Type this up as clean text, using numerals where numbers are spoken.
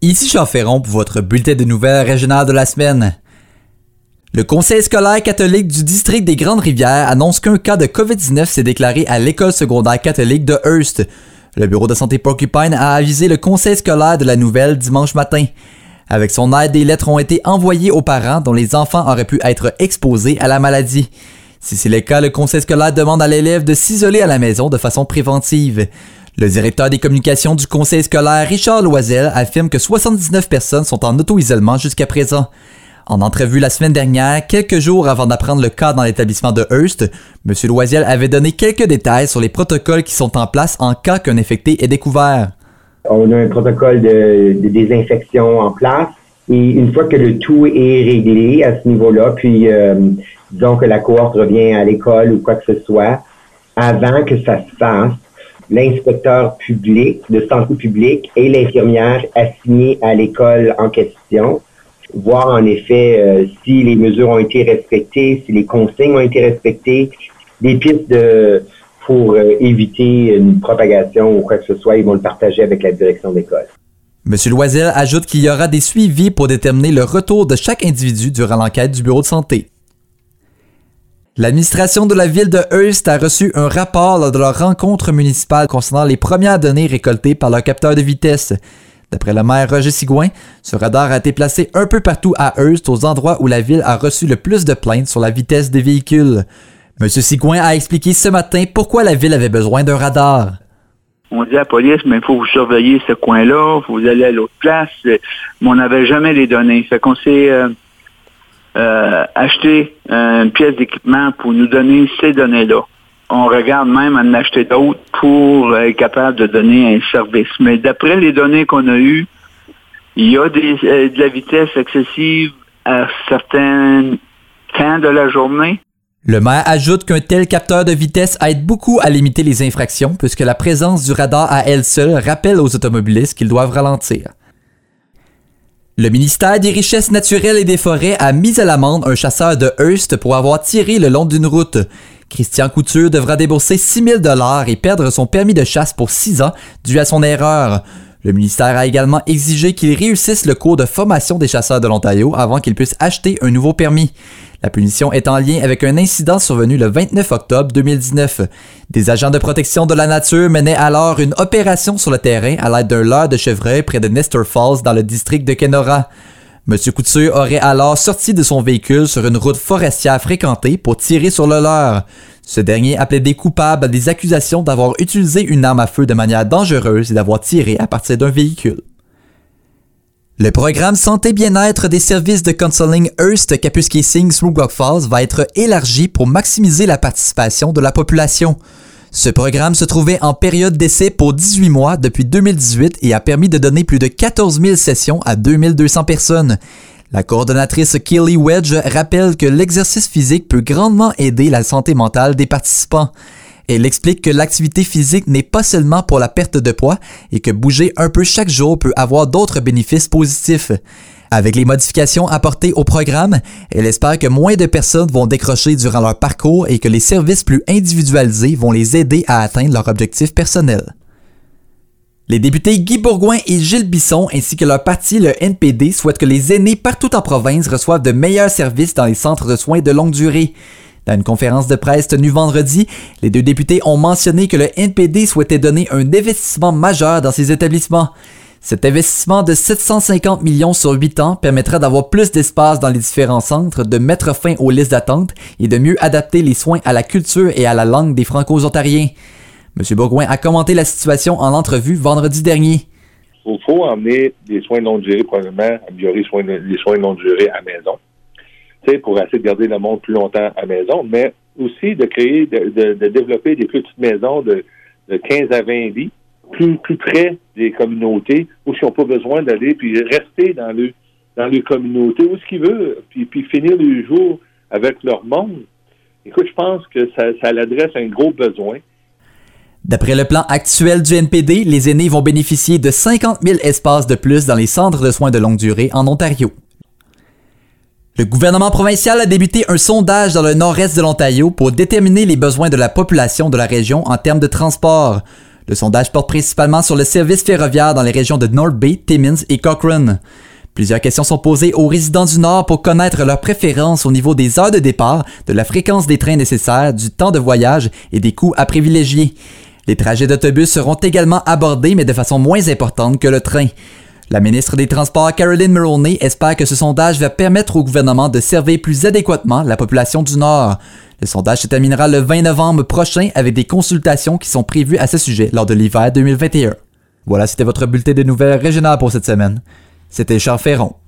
Ici Jean Ferron pour votre bulletin de nouvelles régionales de la semaine. Le conseil scolaire catholique du district des Grandes-Rivières annonce qu'un cas de COVID-19 s'est déclaré à l'école secondaire catholique de Hearst. Le bureau de santé Porcupine a avisé le conseil scolaire de la nouvelle dimanche matin. Avec son aide, des lettres ont été envoyées aux parents dont les enfants auraient pu être exposés à la maladie. Si c'est le cas, le conseil scolaire demande à l'élève de s'isoler à la maison de façon préventive. Le directeur des communications du conseil scolaire, Richard Loisel, affirme que 79 personnes sont en auto-isolement jusqu'à présent. En entrevue la semaine dernière, quelques jours avant d'apprendre le cas dans l'établissement de Hearst, M. Loisel avait donné quelques détails sur les protocoles qui sont en place en cas qu'un infecté est découvert. On a un protocole de désinfection en place et une fois que le tout est réglé à ce niveau-là, puis disons que la cohorte revient à l'école ou quoi que ce soit, avant que ça se fasse, l'inspecteur public de santé publique et l'infirmière assignée à l'école en question, voir en effet si les mesures ont été respectées, si les consignes ont été respectées, des pistes pour éviter une propagation ou quoi que ce soit, ils vont le partager avec la direction d'école. M. Loisel ajoute qu'il y aura des suivis pour déterminer le retour de chaque individu durant l'enquête du bureau de santé. L'administration de la ville de Hearst a reçu un rapport lors de leur rencontre municipale concernant les premières données récoltées par leur capteur de vitesse. D'après le maire Roger Sigouin, ce radar a été placé un peu partout à Hearst aux endroits où la ville a reçu le plus de plaintes sur la vitesse des véhicules. M. Sigouin a expliqué ce matin pourquoi la ville avait besoin d'un radar. On dit à la police, mais il faut vous surveiller ce coin-là, il faut vous aller à l'autre place, mais on n'avait jamais les données. Fait qu'on s'est acheté une pièce d'équipement pour nous donner ces données-là. On regarde même à en acheter d'autres pour être capable de donner un service. Mais d'après les données qu'on a eues, il y a de la vitesse excessive à certains temps de la journée. Le maire ajoute qu'un tel capteur de vitesse aide beaucoup à limiter les infractions puisque la présence du radar à elle seule rappelle aux automobilistes qu'ils doivent ralentir. Le ministère des Richesses naturelles et des Forêts a mis à l'amende un chasseur de Hearst pour avoir tiré le long d'une route. Christian Couture devra débourser 6 000 $ et perdre son permis de chasse pour 6 ans dû à son erreur. Le ministère a également exigé qu'il réussisse le cours de formation des chasseurs de l'Ontario avant qu'il puisse acheter un nouveau permis. La punition est en lien avec un incident survenu le 29 octobre 2019. Des agents de protection de la nature menaient alors une opération sur le terrain à l'aide d'un leurre de chevreuil près de Nestor Falls dans le district de Kenora. M. Couture aurait alors sorti de son véhicule sur une route forestière fréquentée pour tirer sur le leurre. Ce dernier a plaidé coupable à des accusations d'avoir utilisé une arme à feu de manière dangereuse et d'avoir tiré à partir d'un véhicule. Le programme Santé-Bien-être des services de counseling Hearst, Kapuskasing, Smook Falls va être élargi pour maximiser la participation de la population. Ce programme se trouvait en période d'essai pour 18 mois depuis 2018 et a permis de donner plus de 14 000 sessions à 2200 personnes. La coordonnatrice Kelly Wedge rappelle que l'exercice physique peut grandement aider la santé mentale des participants. Elle explique que l'activité physique n'est pas seulement pour la perte de poids et que bouger un peu chaque jour peut avoir d'autres bénéfices positifs. Avec les modifications apportées au programme, elle espère que moins de personnes vont décrocher durant leur parcours et que les services plus individualisés vont les aider à atteindre leurs objectifs personnels. Les députés Guy Bourgouin et Gilles Bisson ainsi que leur parti, le NPD, souhaitent que les aînés partout en province reçoivent de meilleurs services dans les centres de soins de longue durée. Dans une conférence de presse tenue vendredi, les deux députés ont mentionné que le NPD souhaitait donner un investissement majeur dans ces établissements. Cet investissement de 750 millions sur 8 ans permettra d'avoir plus d'espace dans les différents centres, de mettre fin aux listes d'attente et de mieux adapter les soins à la culture et à la langue des Franco-ontariens. M. Bourgouin a commenté la situation en entrevue vendredi dernier. Il faut emmener des soins de longue durée, probablement améliorer les soins de longue durée à la maison, pour essayer de garder le monde plus longtemps à la maison, mais aussi de créer, de développer des petites maisons de 15 à 20 lits, plus près des communautés, où ils n'ont pas besoin d'aller, puis rester dans le communauté, où ce qu'ils veulent, puis finir le jour avec leur monde. Écoute, je pense que ça l'adresse à un gros besoin. D'après le plan actuel du NPD, les aînés vont bénéficier de 50 000 espaces de plus dans les centres de soins de longue durée en Ontario. Le gouvernement provincial a débuté un sondage dans le nord-est de l'Ontario pour déterminer les besoins de la population de la région en termes de transport. Le sondage porte principalement sur le service ferroviaire dans les régions de North Bay, Timmins et Cochrane. Plusieurs questions sont posées aux résidents du Nord pour connaître leurs préférences au niveau des heures de départ, de la fréquence des trains nécessaires, du temps de voyage et des coûts à privilégier. Les trajets d'autobus seront également abordés, mais de façon moins importante que le train. La ministre des Transports, Caroline Mulroney, espère que ce sondage va permettre au gouvernement de servir plus adéquatement la population du Nord. Le sondage se terminera le 20 novembre prochain avec des consultations qui sont prévues à ce sujet lors de l'hiver 2021. Voilà, c'était votre bulletin de nouvelles régionales pour cette semaine. C'était Charles Ferron.